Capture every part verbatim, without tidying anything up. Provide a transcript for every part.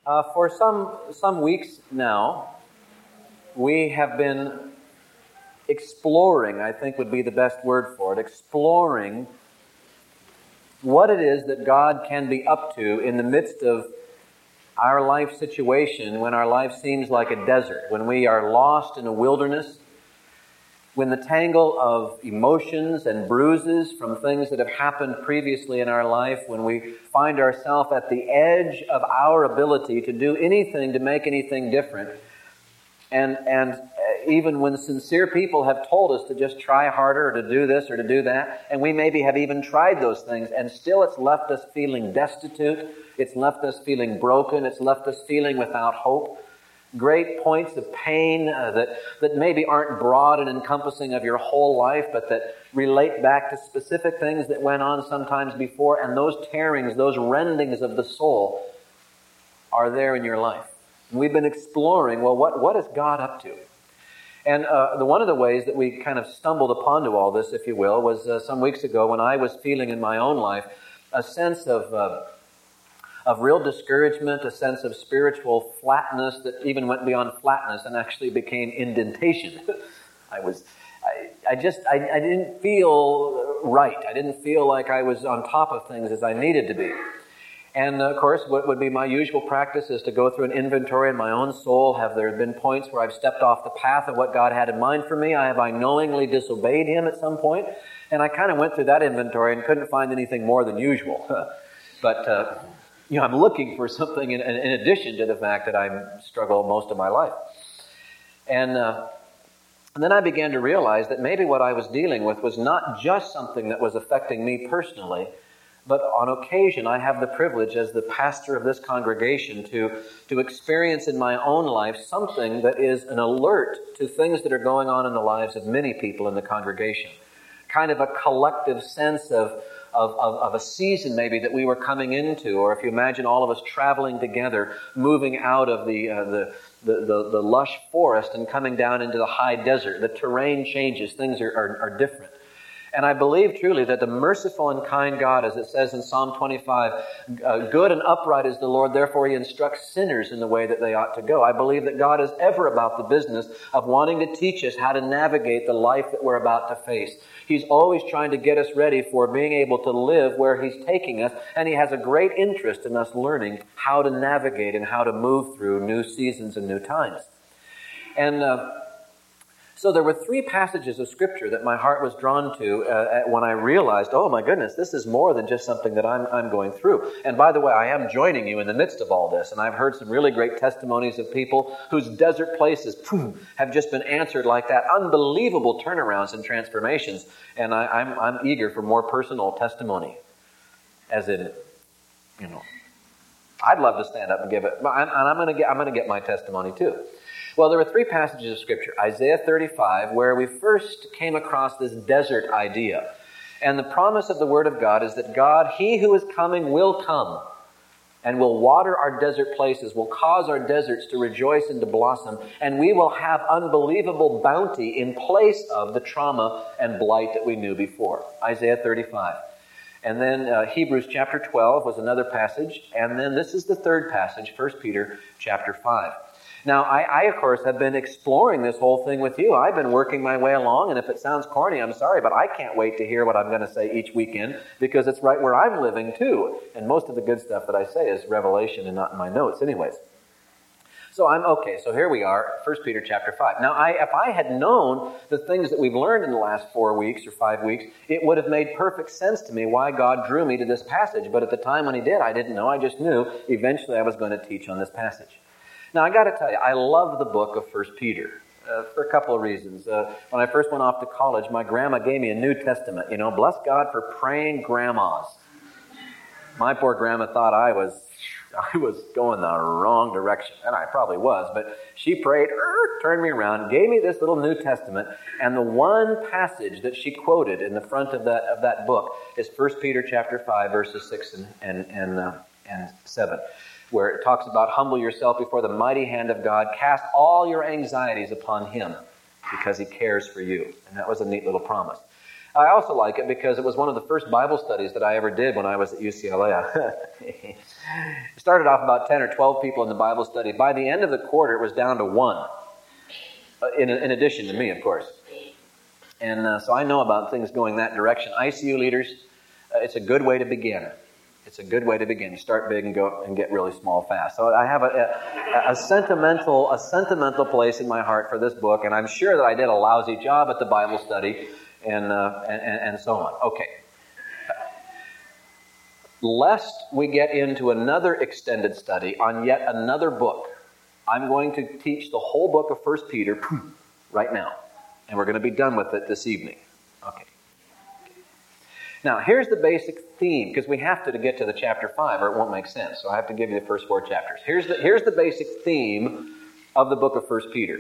Uh, for some some weeks now, we have been exploring, I think would be the best word for it, exploring what it is that God can be up to in the midst of our life situation, when our life seems like a desert, when we are lost in a wilderness, when the tangle of emotions and bruises from things that have happened previously in our life, when we find ourselves at the edge of our ability to do anything, to make anything different, and and even when sincere people have told us to just try harder, or to do this or to do that, and we maybe have even tried those things, and still it's left us feeling destitute, it's left us feeling broken, it's left us feeling without hope. Great points of pain uh, that, that maybe aren't broad and encompassing of your whole life, but that relate back to specific things that went on sometimes before, and those tearings, those rendings of the soul are there in your life. We've been exploring, well, what, what is God up to? And uh, the, one of the ways that we kind of stumbled upon to all this, if you will, was uh, some weeks ago when I was feeling in my own life a sense of... Uh, of real discouragement, a sense of spiritual flatness that even went beyond flatness and actually became indentation. I was, I, I just, I, I didn't feel right. I didn't feel like I was on top of things as I needed to be. And of course, what would be my usual practice is to go through an inventory in my own soul. Have there been points where I've stepped off the path of what God had in mind for me? Have I knowingly disobeyed Him at some point? And I kind of went through that inventory and couldn't find anything more than usual. but, uh, You know, I'm looking for something in, in addition to the fact that I struggle most of my life. And, uh, and then I began to realize that maybe what I was dealing with was not just something that was affecting me personally, but on occasion I have the privilege as the pastor of this congregation to, to experience in my own life something that is an alert to things that are going on in the lives of many people in the congregation. Kind of a collective sense of Of, of, of a season maybe that we were coming into, or if you imagine all of us traveling together, moving out of the, uh, the, the, the, the lush forest and coming down into the high desert. The terrain changes, things are, are, are different. And I believe truly that the merciful and kind God, as it says in Psalm twenty-five, uh, good and upright is the Lord, therefore He instructs sinners in the way that they ought to go. I believe that God is ever about the business of wanting to teach us how to navigate the life that we're about to face. He's always trying to get us ready for being able to live where He's taking us, and He has a great interest in us learning how to navigate and how to move through new seasons and new times. And uh, so there were three passages of Scripture that my heart was drawn to uh, when I realized, oh my goodness, this is more than just something that I'm, I'm going through. And by the way, I am joining you in the midst of all this, and I've heard some really great testimonies of people whose desert places poof, have just been answered like that. Unbelievable turnarounds and transformations. And I, I'm, I'm eager for more personal testimony. As in, you know, I'd love to stand up and give it, and I'm going to get, I'm going to get my testimony too. Well, there were three passages of Scripture. Isaiah thirty-five, where we first came across this desert idea. And the promise of the Word of God is that God, He who is coming, will come and will water our desert places, will cause our deserts to rejoice and to blossom, and we will have unbelievable bounty in place of the trauma and blight that we knew before. Isaiah thirty-five. And then uh, Hebrews chapter twelve was another passage. And then this is the third passage, First Peter chapter five. Now, I, I, of course, have been exploring this whole thing with you. I've been working my way along, and if it sounds corny, I'm sorry, but I can't wait to hear what I'm going to say each weekend, because it's right where I'm living, too. And most of the good stuff that I say is revelation and not in my notes anyways. So I'm okay, so here we are, First Peter chapter five. Now, I, if I had known the things that we've learned in the last four weeks or five weeks, it would have made perfect sense to me why God drew me to this passage. But at the time when He did, I didn't know. I just knew eventually I was going to teach on this passage. Now, I got to tell you, I love the book of First Peter uh, for a couple of reasons. Uh, when I first went off to college, my grandma gave me a New Testament. You know, bless God for praying grandmas. My poor grandma thought I was I was going the wrong direction, and I probably was, but she prayed, er, turned me around, gave me this little New Testament, and the one passage that she quoted in the front of that of that book is First Peter chapter five, verses six and and and, uh, and seven. Where it talks about humble yourself before the mighty hand of God, cast all your anxieties upon Him because He cares for you. And that was a neat little promise. I also like it because it was one of the first Bible studies that I ever did when I was at U C L A. It started off about ten or twelve people in the Bible study. By the end of the quarter, it was down to one, in, in addition to me, of course. And uh, so I know about things going that direction. I C U leaders, uh, it's a good way to begin. It's a good way to begin. You start big and go and get really small fast. So I have a, a, a sentimental, a sentimental place in my heart for this book, and I'm sure that I did a lousy job at the Bible study. And, uh, and and so on. Okay. Lest we get into another extended study on yet another book, I'm going to teach the whole book of First Peter right now. And we're going to be done with it this evening. Okay. Now, here's the basic theme, because we have to, to get to the chapter five, or it won't make sense. So I have to give you the first four chapters. Here's the, here's the basic theme of the book of First Peter.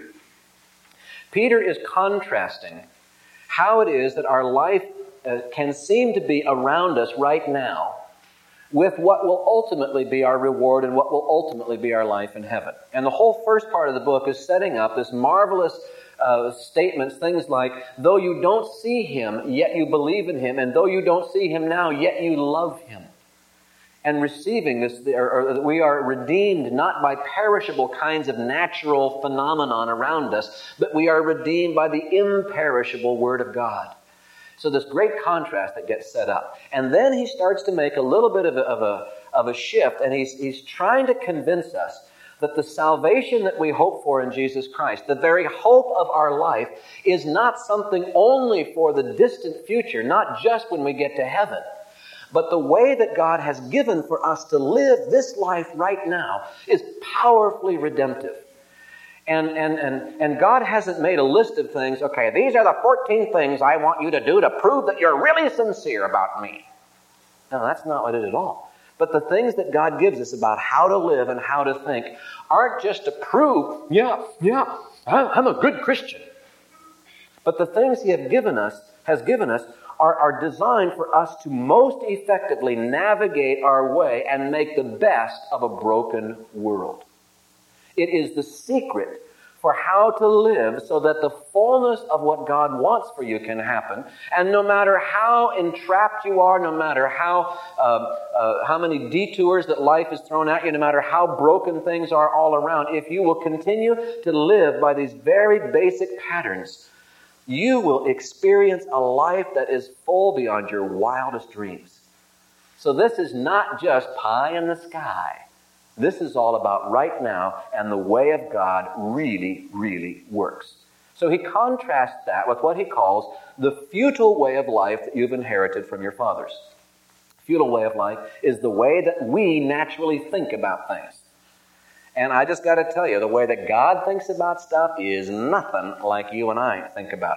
Peter is contrasting how it is that our life uh, can seem to be around us right now with what will ultimately be our reward and what will ultimately be our life in heaven. And the whole first part of the book is setting up this marvelous uh, statements, things like, though you don't see him, yet you believe in him, and though you don't see him now, yet you love him. And receiving this, or, or we are redeemed not by perishable kinds of natural phenomenon around us, but we are redeemed by the imperishable Word of God. So this great contrast that gets set up. And then he starts to make a little bit of a, of a, of a shift, and he's, he's trying to convince us that the salvation that we hope for in Jesus Christ, the very hope of our life, is not something only for the distant future, not just when we get to heaven. But the way that God has given for us to live this life right now is powerfully redemptive. And, and, and, and God hasn't made a list of things, okay, these are the fourteen things I want you to do to prove that you're really sincere about me. No, that's not what it is at all. But the things that God gives us about how to live and how to think aren't just to prove, yeah, yeah, I'm a good Christian. But the things He has given us, has given us Are, are designed for us to most effectively navigate our way and make the best of a broken world. It is the secret for how to live so that the fullness of what God wants for you can happen. And no matter how entrapped you are, no matter how uh, uh, how many detours that life has thrown at you, no matter how broken things are all around, if you will continue to live by these very basic patterns, you will experience a life that is full beyond your wildest dreams. So this is not just pie in the sky. This is all about right now, and the way of God really, really works. So he contrasts that with what he calls the futile way of life that you've inherited from your fathers. Futile way of life is the way that we naturally think about things. And I just got to tell you, the way that God thinks about stuff is nothing like you and I think about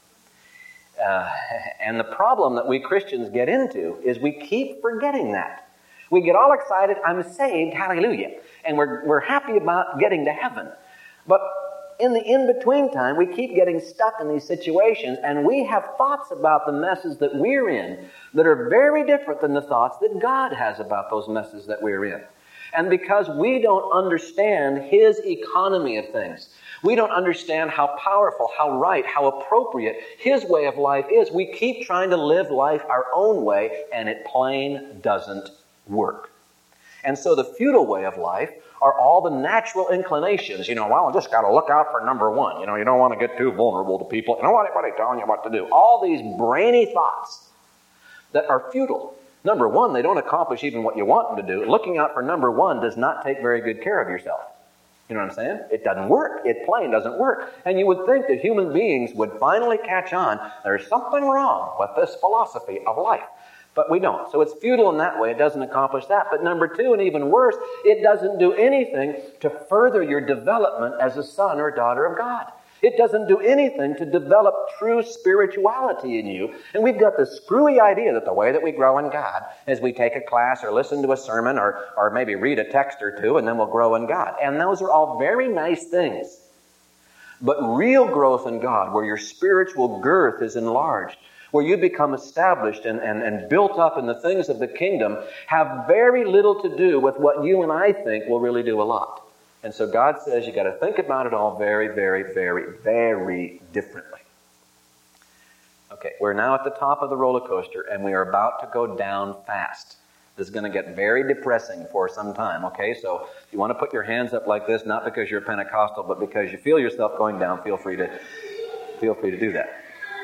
it. Uh, and the problem that we Christians get into is we keep forgetting that. We get all excited, I'm saved, hallelujah. And we're, we're happy about getting to heaven. But in the in-between time, we keep getting stuck in these situations, and we have thoughts about the messes that we're in that are very different than the thoughts that God has about those messes that we're in. And because we don't understand His economy of things, we don't understand how powerful, how right, how appropriate His way of life is, we keep trying to live life our own way, and it plain doesn't work. And so the futile way of life are all the natural inclinations. You know, well, I just got to look out for number one. You know, you don't want to get too vulnerable to people. You don't want anybody telling you what to do. All these brainy thoughts that are futile. Number one, they don't accomplish even what you want them to do. Looking out for number one does not take very good care of yourself. You know what I'm saying? It doesn't work. It plain doesn't work. And you would think that human beings would finally catch on, there's something wrong with this philosophy of life. But we don't. So it's futile in that way. It doesn't accomplish that. But number two, and even worse, it doesn't do anything to further your development as a son or daughter of God. It doesn't do anything to develop true spirituality in you. And we've got this screwy idea that the way that we grow in God is we take a class or listen to a sermon or, or maybe read a text or two, and then we'll grow in God. And those are all very nice things. But real growth in God, where your spiritual girth is enlarged, where you become established and, and, and built up in the things of the kingdom, have very little to do with what you and I think will really do a lot. And so God says you got to think about it all very, very, very, very differently. Okay, we're now at the top of the roller coaster, and we are about to go down fast. This is going to get very depressing for some time, okay? So if you want to put your hands up like this, not because you're Pentecostal, but because you feel yourself going down, feel free to, feel free to do that.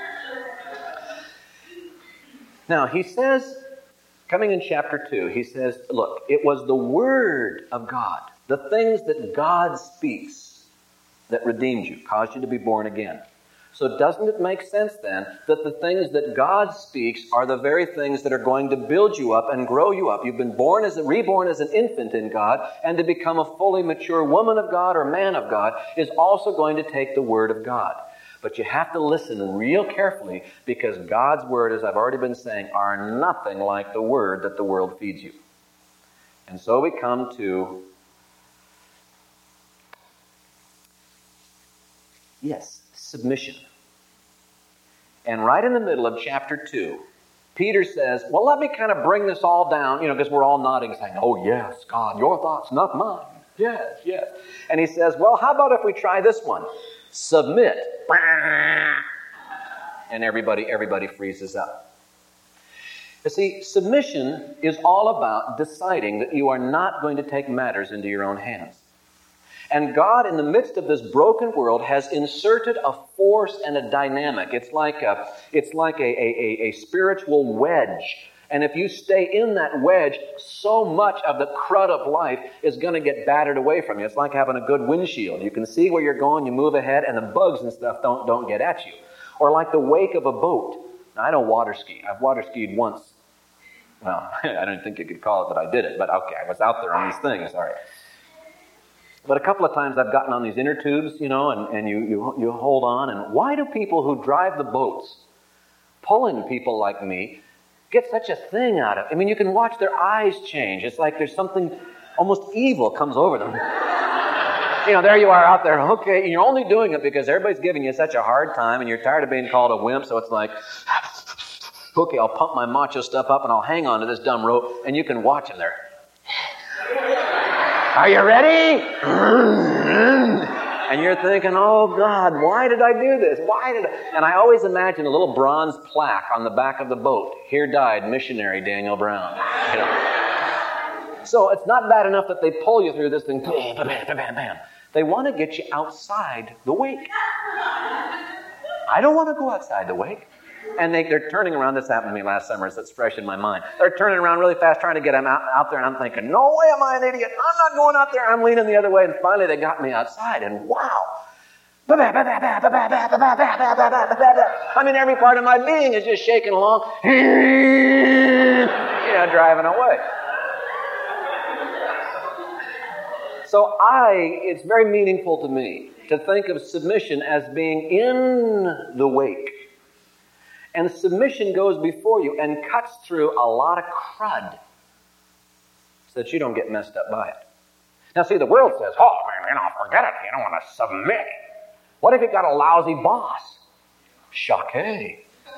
Now, he says, coming in chapter two, he says, look, it was the Word of God, the things that God speaks, that redeemed you, caused you to be born again. So doesn't it make sense then that the things that God speaks are the very things that are going to build you up and grow you up? You've been born as a, reborn as an infant in God, and to become a fully mature woman of God or man of God is also going to take the Word of God. But you have to listen real carefully, because God's Word, as I've already been saying, are nothing like the Word that the world feeds you. And so we come to, yes, submission. And right in the middle of chapter two, Peter says, well, let me kind of bring this all down, you know, because we're all nodding, saying, oh, yes, God, your thoughts, not mine. Yes, yes. And he says, well, how about if we try this one? Submit. And everybody, everybody freezes up. You see, submission is all about deciding that you are not going to take matters into your own hands. And God, in the midst of this broken world, has inserted a force and a dynamic. It's like a, it's like a, a, a spiritual wedge. And if you stay in that wedge, so much of the crud of life is going to get battered away from you. It's like having a good windshield. You can see where you're going, you move ahead, and the bugs and stuff don't, don't get at you. Or like the wake of a boat. Now, I don't water ski. I've water skied once. Well, I don't think you could call it that I did it, but okay, I was out there on these things, all right. But a couple of times I've gotten on these inner tubes, you know, and, and you, you, you hold on. And why do people who drive the boats, pulling people like me, get such a thing out of it? I mean, you can watch their eyes change. It's like there's something almost evil comes over them. You know, there you are out there, okay, and you're only doing it because everybody's giving you such a hard time and you're tired of being called a wimp, so it's like, okay, I'll pump my macho stuff up and I'll hang on to this dumb rope, and you can watch them there. Are you ready? And you're thinking, oh God, why did I do this? Why did I? And I always imagine a little bronze plaque on the back of the boat. Here died missionary Daniel Brown. You know? So it's not bad enough that they pull you through this thing. Bam, bam, bam, bam, bam. They want to get you outside the wake. I don't want to go outside the wake. And they, they're turning around. This happened to me last summer, so it's fresh in my mind. They're turning around really fast, trying to get them out, out there, and I'm thinking, no way am I an idiot. I'm not going out there. I'm leaning the other way. And finally, they got me outside, and wow. I mean, every part of my being is just shaking along, you know, driving away. So I, it's very meaningful to me to think of submission as being in the wake. And submission goes before you and cuts through a lot of crud so that you don't get messed up by it. Now, see, the world says, oh, man, you know, forget it. You don't want to submit. What if you got a lousy boss? Shocking.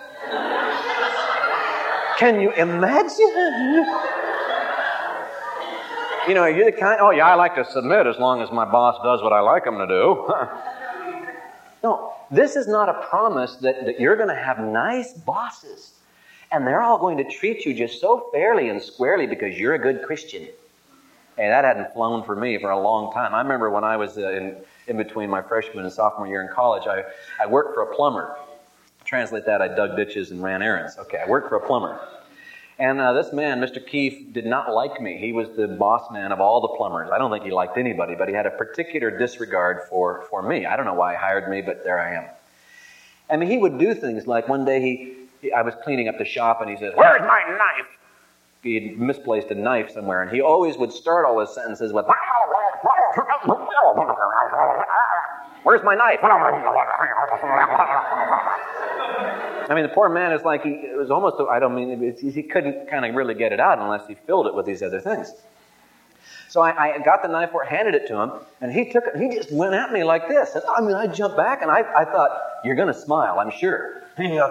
Can you imagine? You know, you're the kind, oh, yeah, I like to submit as long as my boss does what I like him to do. No, this is not a promise that, that you're going to have nice bosses and they're all going to treat you just so fairly and squarely because you're a good Christian. Hey, that hadn't flown for me for a long time. I remember when I was uh, in, in between my freshman and sophomore year in college, I, I worked for a plumber. Translate that, I dug ditches and ran errands. Okay, I worked for a plumber. And uh, this man, Mister Keefe, did not like me. He was the boss man of all the plumbers. I don't think he liked anybody, but he had a particular disregard for, for me. I don't know why he hired me, but there I am. I mean, he would do things like one day he, he I was cleaning up the shop and he says, "Where's my knife?" He had misplaced a knife somewhere, and he always would start all his sentences with, "Where's my knife?" I mean, the poor man is like, he it was almost, I don't mean, it's, he couldn't kind of really get it out unless he filled it with these other things. So I, I got the knife, handed it to him, and he took it, he just went at me like this. And I mean, I jumped back, and I, I thought, you're going to smile, I'm sure.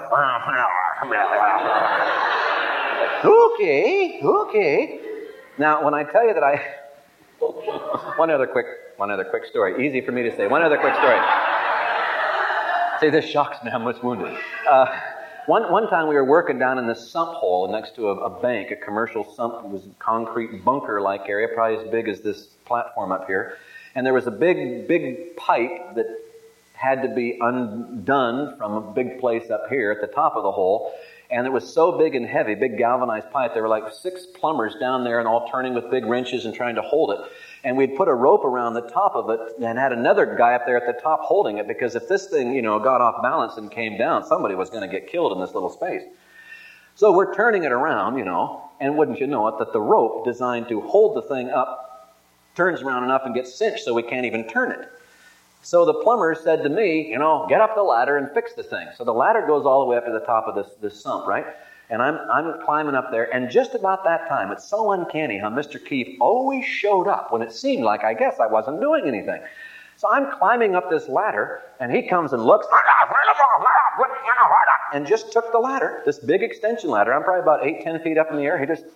Okay, okay. Now, when I tell you that I, one other quick, one other quick story, easy for me to say, one other quick story. See, this shocks me, I'm much wounded. Uh, One one time we were working down in this sump hole next to a, a bank, a commercial sump. It was a concrete bunker-like area, probably as big as this platform up here. And there was a big, big pipe that had to be undone from a big place up here at the top of the hole. And it was so big and heavy, big galvanized pipe. There were like six plumbers down there and all turning with big wrenches and trying to hold it. And we'd put a rope around the top of it and had another guy up there at the top holding it, because if this thing, you know, got off balance and came down, somebody was going to get killed in this little space. So we're turning it around, you know, and wouldn't you know it, that the rope designed to hold the thing up turns around enough and gets cinched so we can't even turn it. So the plumber said to me, you know, get up the ladder and fix the thing. So the ladder goes all the way up to the top of this, this sump, right? And I'm I'm climbing up there, and just about that time, it's so uncanny how Mister Keefe always showed up when it seemed like, I guess, I wasn't doing anything. So I'm climbing up this ladder, and he comes and looks, and just took the ladder, this big extension ladder. I'm probably about eight, ten feet up in the air. He just...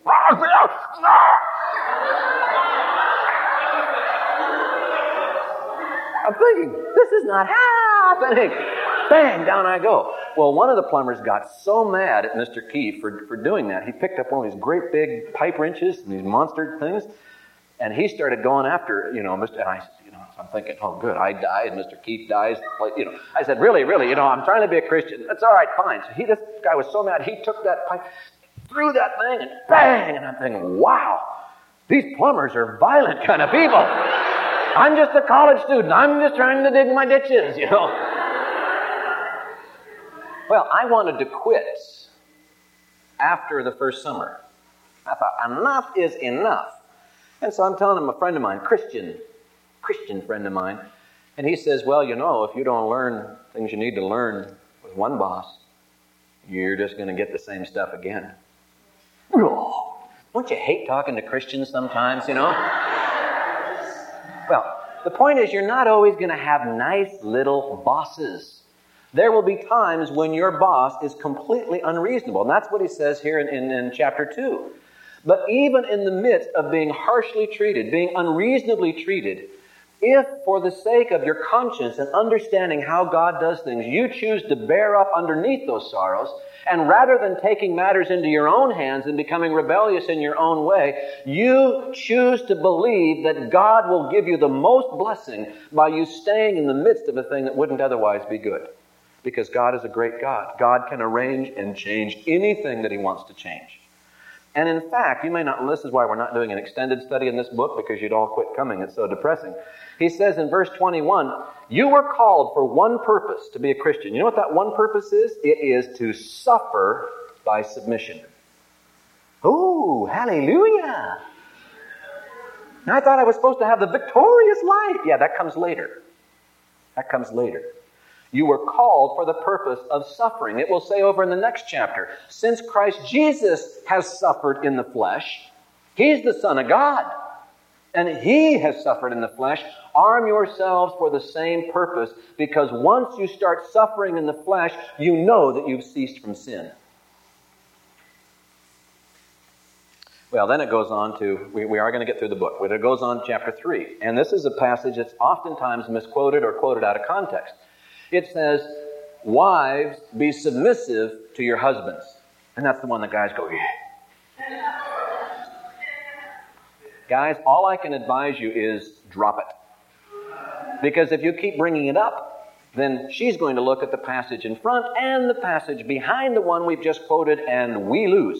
I'm thinking, this is not happening. Bang, down I go. Well, one of the plumbers got so mad at Mister Keefe for, for doing that, he picked up one of these great big pipe wrenches and these monster things, and he started going after, you know, Mister And I, you know, so I'm thinking, oh, good, I died, Mister Keefe dies. You know, I said, really, really, you know, I'm trying to be a Christian. That's all right, fine. So he, this guy was so mad, he took that pipe, threw that thing, and bang, and I'm thinking, wow, these plumbers are violent kind of people. I'm just a college student. I'm just trying to dig my ditches, you know. Well, I wanted to quit after the first summer. I thought, enough is enough. And so I'm telling him, a friend of mine, Christian, Christian friend of mine, and he says, well, you know, if you don't learn things you need to learn with one boss, you're just going to get the same stuff again. Oh, don't you hate talking to Christians sometimes, you know? Well, the point is, you're not always going to have nice little bosses. There will be times when your boss is completely unreasonable. And that's what he says here in, in, in chapter two. But even in the midst of being harshly treated, being unreasonably treated, if for the sake of your conscience and understanding how God does things, you choose to bear up underneath those sorrows, and rather than taking matters into your own hands and becoming rebellious in your own way, you choose to believe that God will give you the most blessing by you staying in the midst of a thing that wouldn't otherwise be good. Because God is a great God. God can arrange and change anything that He wants to change. And in fact, you may not, and this is why we're not doing an extended study in this book, because you'd all quit coming. It's so depressing. He says in verse twenty-one, you were called for one purpose to be a Christian. You know what that one purpose is? It is to suffer by submission. Oh, hallelujah. Now, I thought I was supposed to have the victorious life. Yeah, that comes later. That comes later. You were called for the purpose of suffering. It will say over in the next chapter, since Christ Jesus has suffered in the flesh, He's the Son of God, and He has suffered in the flesh, arm yourselves for the same purpose, because once you start suffering in the flesh, you know that you've ceased from sin. Well, then it goes on to, we, we are going to get through the book, but it goes on to chapter three. And this is a passage that's oftentimes misquoted or quoted out of context. It says, wives, be submissive to your husbands. And that's the one that guys go, yeah. Guys, all I can advise you is drop it. Because if you keep bringing it up, then she's going to look at the passage in front and the passage behind the one we've just quoted, and we lose.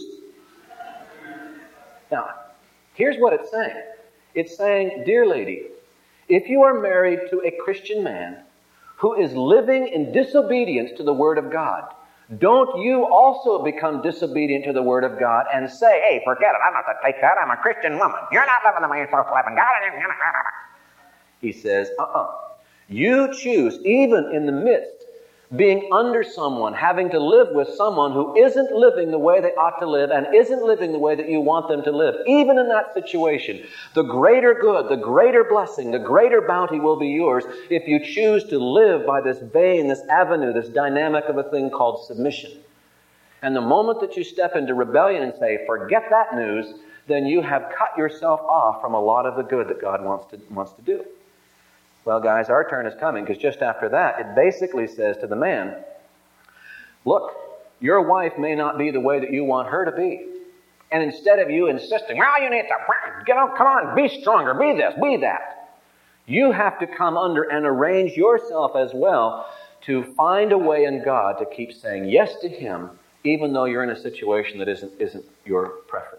Now, here's what it's saying. It's saying, dear lady, if you are married to a Christian man who is living in disobedience to the Word of God, don't you also become disobedient to the Word of God and say, hey, forget it, I'm not to take that, I'm a Christian woman. You're not living the way you're supposed to live in God. He says, uh-uh. You choose, even in the midst, being under someone, having to live with someone who isn't living the way they ought to live and isn't living the way that you want them to live. Even in that situation, the greater good, the greater blessing, the greater bounty will be yours if you choose to live by this vein, this avenue, this dynamic of a thing called submission. And the moment that you step into rebellion and say, forget that news, then you have cut yourself off from a lot of the good that God wants to, wants to do. Well, guys, our turn is coming, because just after that, it basically says to the man, look, your wife may not be the way that you want her to be. And instead of you insisting, well, you need to get on, come on, be stronger, be this, be that, you have to come under and arrange yourself as well to find a way in God to keep saying yes to Him, even though you're in a situation that isn't, isn't your preference.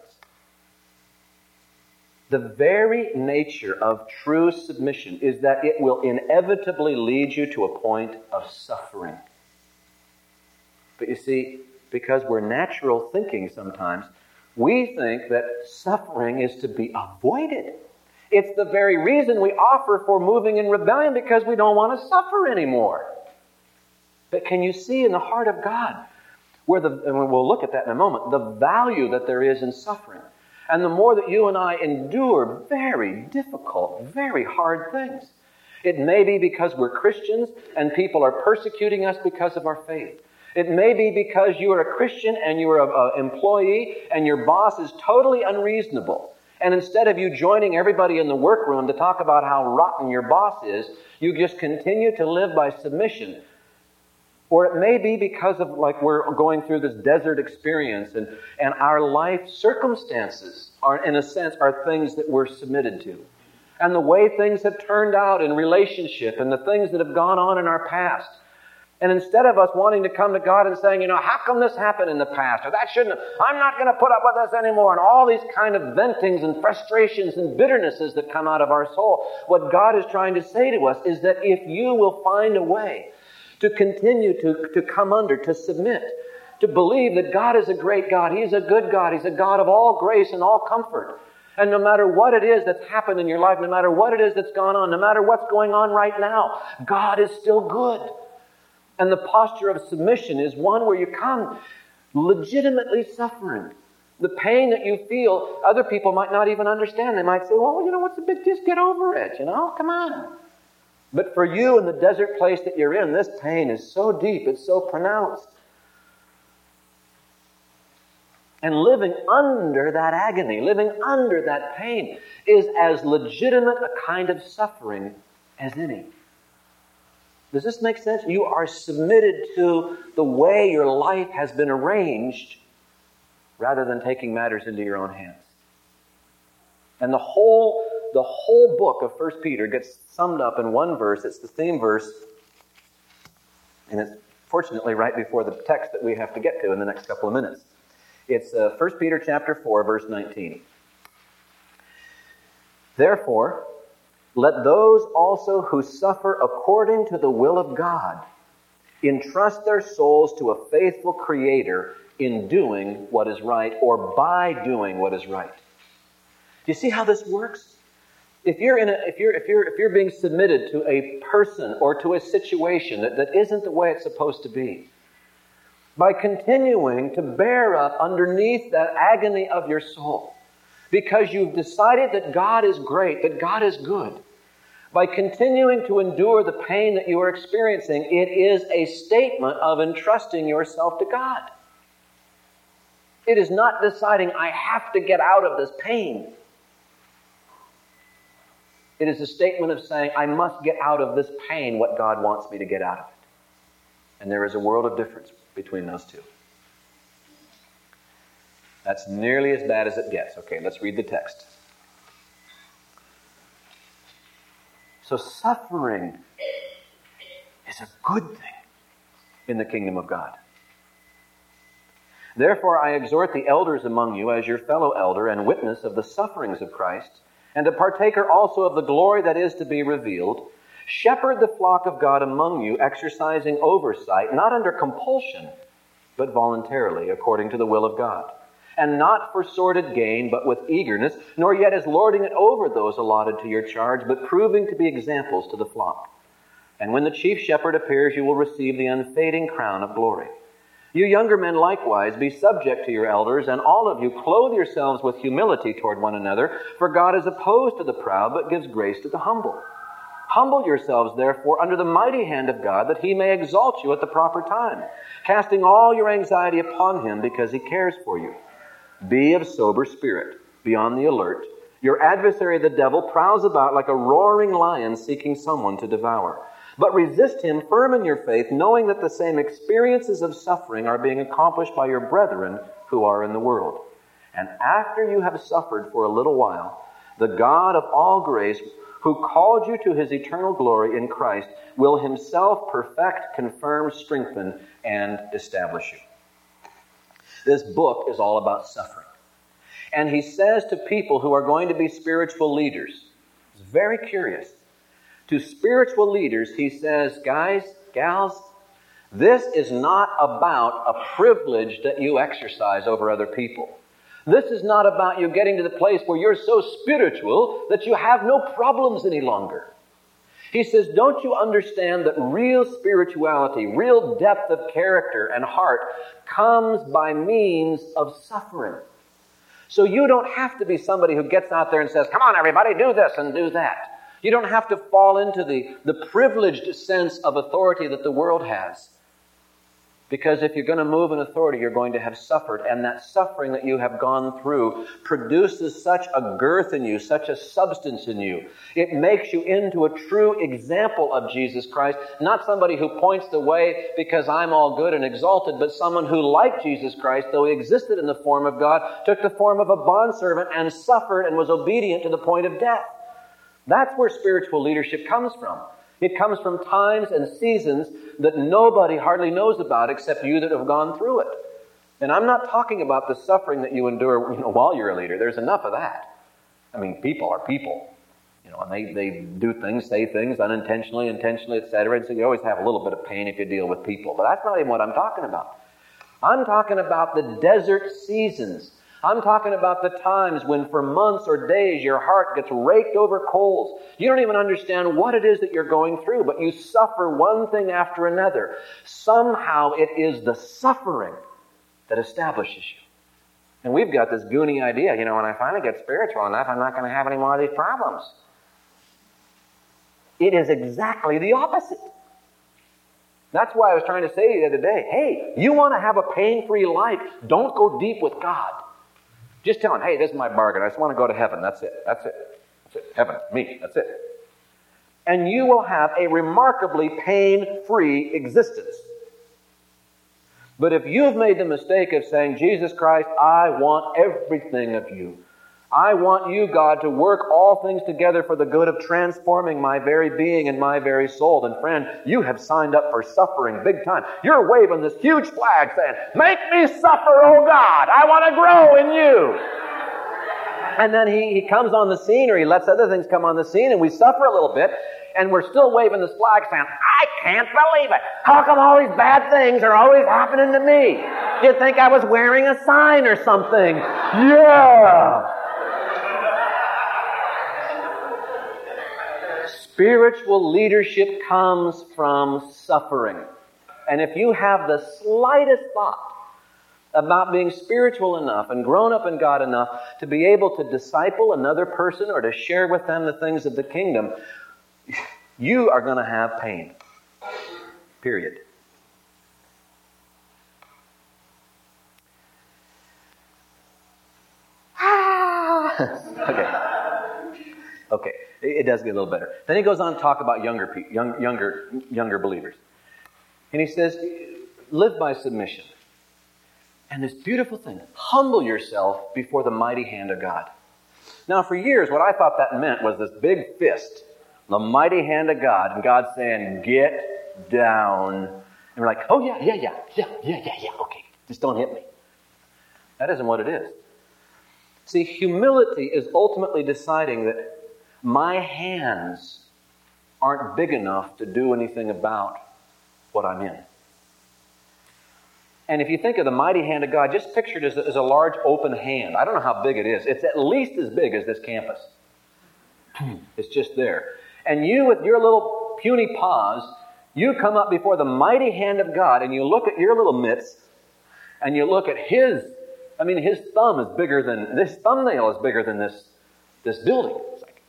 The very nature of true submission is that it will inevitably lead you to a point of suffering. But you see, because we're natural thinking sometimes, we think that suffering is to be avoided. It's the very reason we offer for moving in rebellion, because we don't want to suffer anymore. But can you see in the heart of God, where the, and we'll look at that in a moment, the value that there is in suffering? And the more that you and I endure very difficult, very hard things. It may be because we're Christians and people are persecuting us because of our faith. It may be because you are a Christian and you are an employee and your boss is totally unreasonable. And instead of you joining everybody in the workroom to talk about how rotten your boss is, you just continue to live by submission. Or it may be because of, like, we're going through this desert experience and, and our life circumstances are, in a sense, are things that we're submitted to. And the way things have turned out in relationship and the things that have gone on in our past. And instead of us wanting to come to God and saying, you know, how come this happened in the past? Or that shouldn't have, I'm not going to put up with this anymore. And all these kind of ventings and frustrations and bitternesses that come out of our soul. What God is trying to say to us is that if you will find a way to continue to, to come under, to submit, to believe that God is a great God. He's a good God. He's a God of all grace and all comfort. And no matter what it is that's happened in your life, no matter what it is that's gone on, no matter what's going on right now, God is still good. And the posture of submission is one where you come legitimately suffering. The pain that you feel, other people might not even understand. They might say, well, you know, what's the big deal? Just get over it, you know, come on. But for you in the desert place that you're in, this pain is so deep, it's so pronounced. And living under that agony, living under that pain, is as legitimate a kind of suffering as any. Does this make sense? You are submitted to the way your life has been arranged rather than taking matters into your own hands. And the whole The whole book of First Peter gets summed up in one verse. It's the theme verse. And it's fortunately right before the text that we have to get to in the next couple of minutes. It's uh, First Peter chapter four, verse nineteen. Therefore, let those also who suffer according to the will of God entrust their souls to a faithful Creator in doing what is right, or by doing what is right. Do you see how this works? If you're in a, if you're if you're if you're being submitted to a person or to a situation that, that isn't the way it's supposed to be, by continuing to bear up underneath that agony of your soul, because you've decided that God is great, that God is good, by continuing to endure the pain that you are experiencing, it is a statement of entrusting yourself to God. It is not deciding, I have to get out of this pain. It is a statement of saying, I must get out of this pain what God wants me to get out of it. And there is a world of difference between those two. That's nearly as bad as it gets. Okay, let's read the text. So suffering is a good thing in the kingdom of God. Therefore I exhort the elders among you as your fellow elder and witness of the sufferings of Christ, and a partaker also of the glory that is to be revealed. Shepherd the flock of God among you, exercising oversight, not under compulsion, but voluntarily, according to the will of God. And not for sordid gain, but with eagerness, nor yet as lording it over those allotted to your charge, but proving to be examples to the flock. And when the chief shepherd appears, you will receive the unfading crown of glory. You younger men likewise, be subject to your elders, and all of you clothe yourselves with humility toward one another, for God is opposed to the proud, but gives grace to the humble. Humble yourselves, therefore, under the mighty hand of God, that He may exalt you at the proper time, casting all your anxiety upon Him, because He cares for you. Be of sober spirit, be on the alert. Your adversary, the devil, prowls about like a roaring lion seeking someone to devour. But resist him firm in your faith, knowing that the same experiences of suffering are being accomplished by your brethren who are in the world. And after you have suffered for a little while, the God of all grace, who called you to his eternal glory in Christ, will himself perfect, confirm, strengthen, and establish you. This book is all about suffering. And he says to people who are going to be spiritual leaders, it's very curious. To spiritual leaders, he says, guys, gals, this is not about a privilege that you exercise over other people. This is not about you getting to the place where you're so spiritual that you have no problems any longer. He says, don't you understand that real spirituality, real depth of character and heart comes by means of suffering? So you don't have to be somebody who gets out there and says, come on everybody, do this and do that. You don't have to fall into the, the privileged sense of authority that the world has. Because if you're going to move in authority, you're going to have suffered. And that suffering that you have gone through produces such a girth in you, such a substance in you. It makes you into a true example of Jesus Christ. Not somebody who points the way because I'm all good and exalted, but someone who, like Jesus Christ, though he existed in the form of God, took the form of a bondservant and suffered and was obedient to the point of death. That's where spiritual leadership comes from. It comes from times and seasons that nobody hardly knows about except you that have gone through it. And I'm not talking about the suffering that you endure, you know, while you're a leader. There's enough of that. I mean, people are people. You know, and they, they do things, say things unintentionally, intentionally, et cetera. And so you always have a little bit of pain if you deal with people. But that's not even what I'm talking about. I'm talking about the desert seasons. I'm talking about the times when for months or days your heart gets raked over coals. You don't even understand what it is that you're going through, but you suffer one thing after another. Somehow it is the suffering that establishes you. And we've got this goony idea, you know, when I finally get spiritual enough, I'm not going to have any more of these problems. It is exactly the opposite. That's why I was trying to say to you the other day, hey, you want to have a pain-free life, don't go deep with God. Just tell him, hey, this is my bargain. I just want to go to heaven. That's it. That's it. That's it. Heaven. Me. That's it. And you will have a remarkably pain-free existence. But if you've made the mistake of saying, Jesus Christ, I want everything of you. I want you, God, to work all things together for the good of transforming my very being and my very soul. And friend, you have signed up for suffering big time. You're waving this huge flag saying, make me suffer, oh God. I want to grow in you. And then he, he comes on the scene, or he lets other things come on the scene, and we suffer a little bit, and we're still waving this flag saying, I can't believe it. How come all these bad things are always happening to me? You'd think I was wearing a sign or something. Yeah. Spiritual leadership comes from suffering. And if you have the slightest thought about being spiritual enough and grown up in God enough to be able to disciple another person or to share with them the things of the kingdom, you are going to have pain. Period. Okay. Okay. It does get a little better. Then he goes on to talk about younger people, young, younger, younger believers. And he says, live by submission. And this beautiful thing, humble yourself before the mighty hand of God. Now, for years, what I thought that meant was this big fist, the mighty hand of God, and God saying, get down. And we're like, oh, yeah, yeah, yeah, yeah, yeah, yeah, yeah, okay, just don't hit me. That isn't what it is. See, humility is ultimately deciding that my hands aren't big enough to do anything about what I'm in. And if you think of the mighty hand of God, just picture it as a, as a large open hand. I don't know how big it is. It's at least as big as this campus. It's just there. And you, with your little puny paws, you come up before the mighty hand of God, and you look at your little mitts, and you look at His. I mean, His thumb is bigger than, this thumbnail is bigger than this, this building. It's like,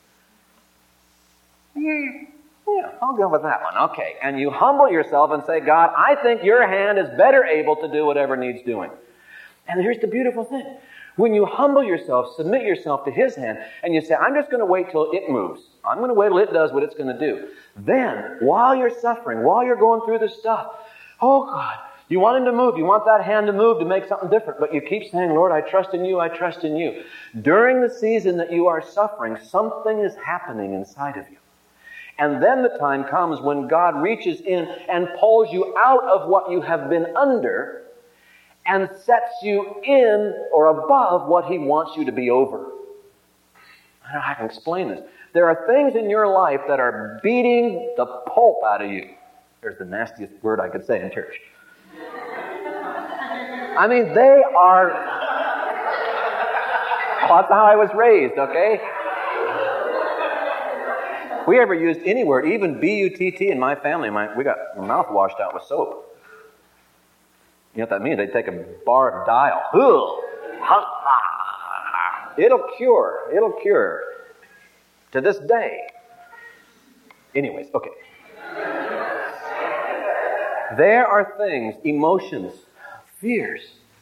yeah, I'll go with that one. Okay. And you humble yourself and say, God, I think your hand is better able to do whatever needs doing. And here's the beautiful thing. When you humble yourself, submit yourself to His hand, and you say, I'm just going to wait till it moves. I'm going to wait till it does what it's going to do. Then, while you're suffering, while you're going through this stuff, oh God, you want Him to move. You want that hand to move to make something different. But you keep saying, Lord, I trust in You. I trust in You. During the season that you are suffering, something is happening inside of you. And then the time comes when God reaches in and pulls you out of what you have been under and sets you in or above what He wants you to be over. I don't know how I can explain this. There are things in your life that are beating the pulp out of you. There's the nastiest word I could say in church. I mean, they are... Oh, that's how I was raised, okay? If we ever used any word, even B U T T in my family, my, we got our mouth washed out with soap. You know what that means? They take a bar of dial. It'll cure. It'll cure. To this day. Anyways, okay. There are things, emotions, fears,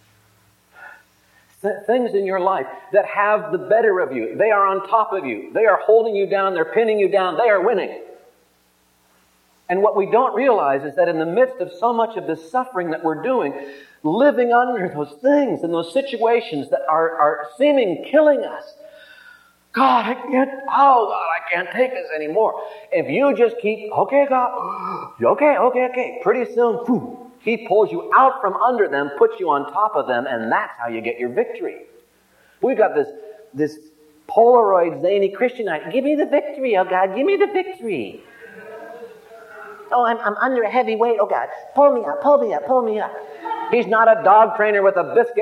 th- things in your life that have the better of you. They are on top of you. They are holding you down. They're pinning you down. They are winning. And what we don't realize is that in the midst of so much of this suffering that we're doing, living under those things and those situations that are, are seeming killing us, God, I can't, oh God, I can't take this anymore. If you just keep, okay, God, okay, okay, okay, pretty soon, boom, He pulls you out from under them, puts you on top of them, and that's how you get your victory. We've got this, this Polaroid, zany Christianite. Give me the victory, oh God, give me the victory. Oh, I'm, I'm under a heavy weight. Oh, God, pull me up, pull me up, pull me up. He's not a dog trainer with a biscuit.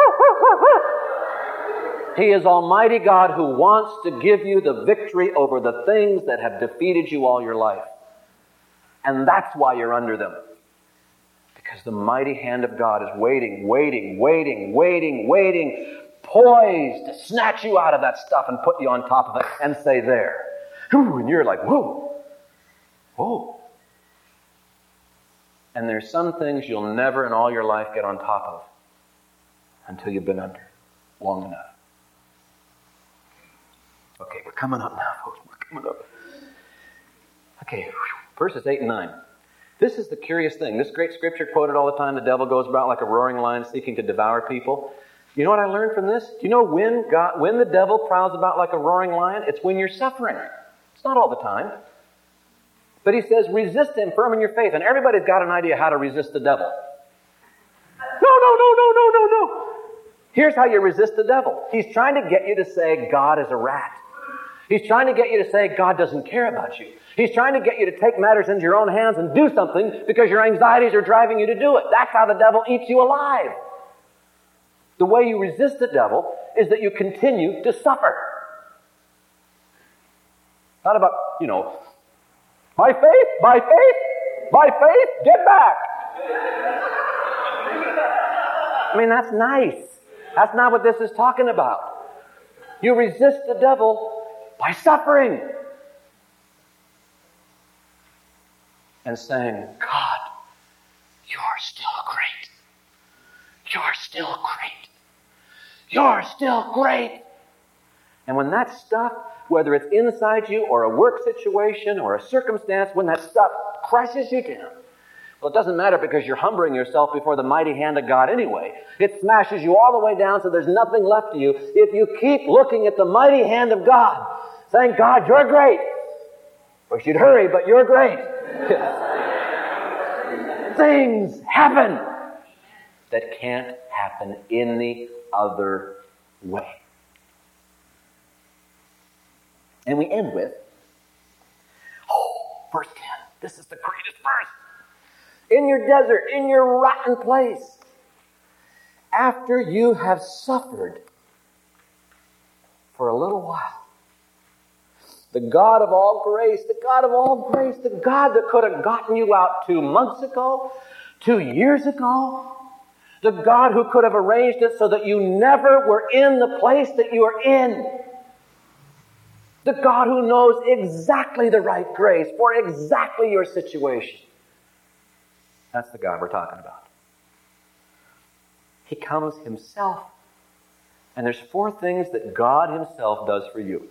He is Almighty God who wants to give you the victory over the things that have defeated you all your life. And that's why you're under them. Because the mighty hand of God is waiting, waiting, waiting, waiting, waiting, poised to snatch you out of that stuff and put you on top of it and say, there. And you're like, whoa, whoa. And there's some things you'll never in all your life get on top of until you've been under long enough. Okay, we're coming up now, folks. We're coming up. Okay, verses eight and nine. This is the curious thing. This great scripture quoted all the time, the devil goes about like a roaring lion seeking to devour people. You know what I learned from this? Do you know when God, when the devil prowls about like a roaring lion? It's when you're suffering. It's not all the time. But he says, resist him, firm in your faith. And everybody's got an idea how to resist the devil. No, no, no, no, no, no, no. Here's how you resist the devil. He's trying to get you to say, God is a rat. He's trying to get you to say, God doesn't care about you. He's trying to get you to take matters into your own hands and do something because your anxieties are driving you to do it. That's how the devil eats you alive. The way you resist the devil is that you continue to suffer. Not about, you know, by faith, by faith, by faith, get back. I mean, that's nice. That's not what this is talking about. You resist the devil by suffering. And saying, God, you're still great. You're still great. You're still great. And when that stuff, whether it's inside you or a work situation or a circumstance, when that stuff crushes you down, well, it doesn't matter because you're humbling yourself before the mighty hand of God anyway. It smashes you all the way down so there's nothing left of you. If you keep looking at the mighty hand of God, saying, God, you're great. Wish you'd hurry, but you're great. Things happen that can't happen any other way. And we end with, oh, verse ten. This is the greatest verse. In your desert, in your rotten place, after you have suffered for a little while, the God of all grace, the God of all grace, the God that could have gotten you out two months ago, two years ago, the God who could have arranged it so that you never were in the place that you are in, the God who knows exactly the right grace for exactly your situation. That's the God we're talking about. He comes himself And there's four things that God himself does for you.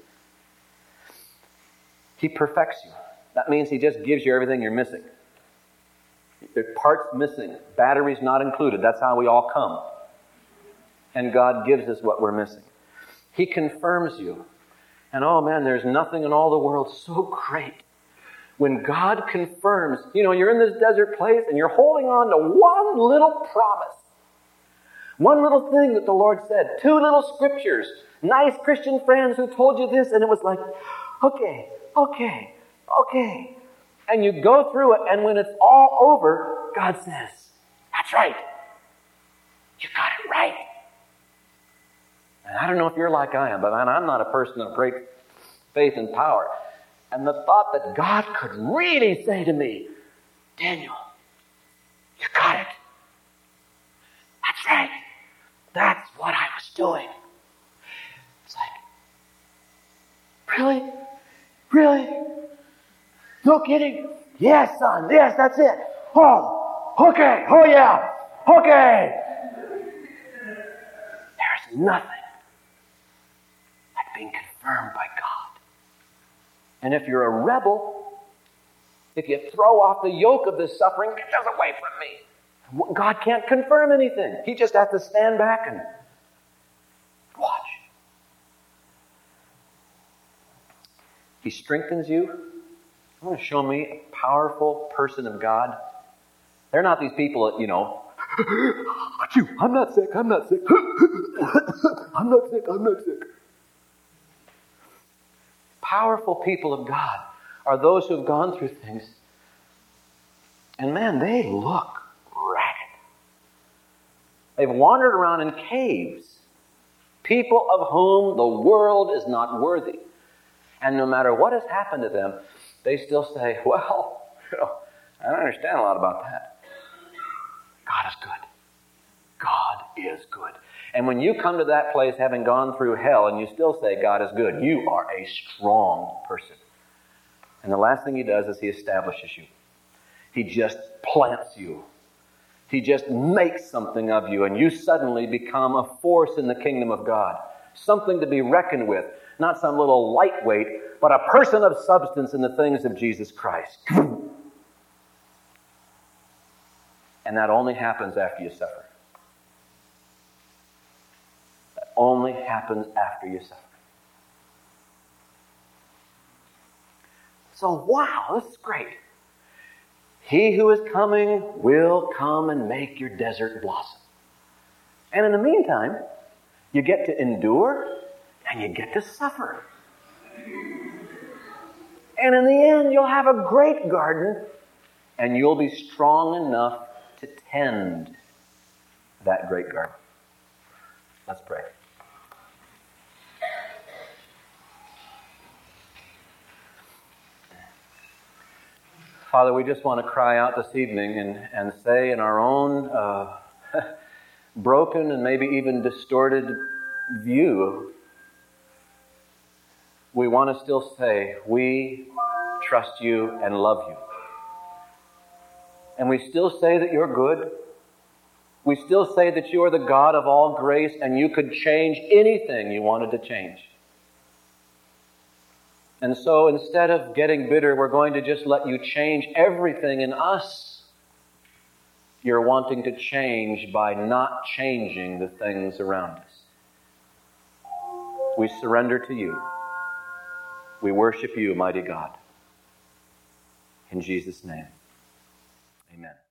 He perfects you. That means he just gives you everything you're missing. There's parts missing, batteries not included. That's how we all come. And God gives us what we're missing. He confirms you. And oh man, there's nothing in all the world so great. When God confirms, you know, you're in this desert place and you're holding on to one little promise. One little thing that the Lord said. Two little scriptures. Nice Christian friends who told you this, and it was like, okay, okay, okay. And you go through it, and when it's all over, God says, that's right. You got it right. And I don't know if you're like I am, but man, I'm not a person of great faith and power. And the thought that God could really say to me, Daniel, you got it. That's right. That's what I was doing. It's like, really? Really? No kidding? Yes, son. Yes, that's it. Oh, okay. Oh, yeah. Okay. There's nothing like being confirmed by God. And if you're a rebel, if you throw off the yoke of this suffering, get this away from me. God can't confirm anything. He just has to stand back and watch. He strengthens you. You want to show me a powerful person of God? They're not these people that, you know, I'm not sick, I'm not sick. I'm not sick, I'm not sick. Powerful people of God are those who have gone through things. And man, they look ragged. They've wandered around in caves. People of whom the world is not worthy. And no matter what has happened to them, they still say, well, you know, I don't understand a lot about that. God is good. God is good. And when you come to that place having gone through hell and you still say God is good, you are a strong person. And the last thing he does is he establishes you. He just plants you. He just makes something of you, and you suddenly become a force in the kingdom of God. Something to be reckoned with. Not some little lightweight, but a person of substance in the things of Jesus Christ. And that only happens after you suffer. That only happens after you suffer. So, wow, this is great. He who is coming will come and make your desert blossom. And in the meantime, you get to endure and you get to suffer. And in the end, you'll have a great garden and you'll be strong enough to tend that great garden. Let's pray. Father, we just want to cry out this evening and, and say in our own uh, broken and maybe even distorted view, we want to still say, we trust you and love you. And we still say that you're good. We still say that you are the God of all grace and you could change anything you wanted to change. And so instead of getting bitter, we're going to just let you change everything in us. You're wanting to change by not changing the things around us. We surrender to you. We worship you, mighty God. In Jesus' name, amen.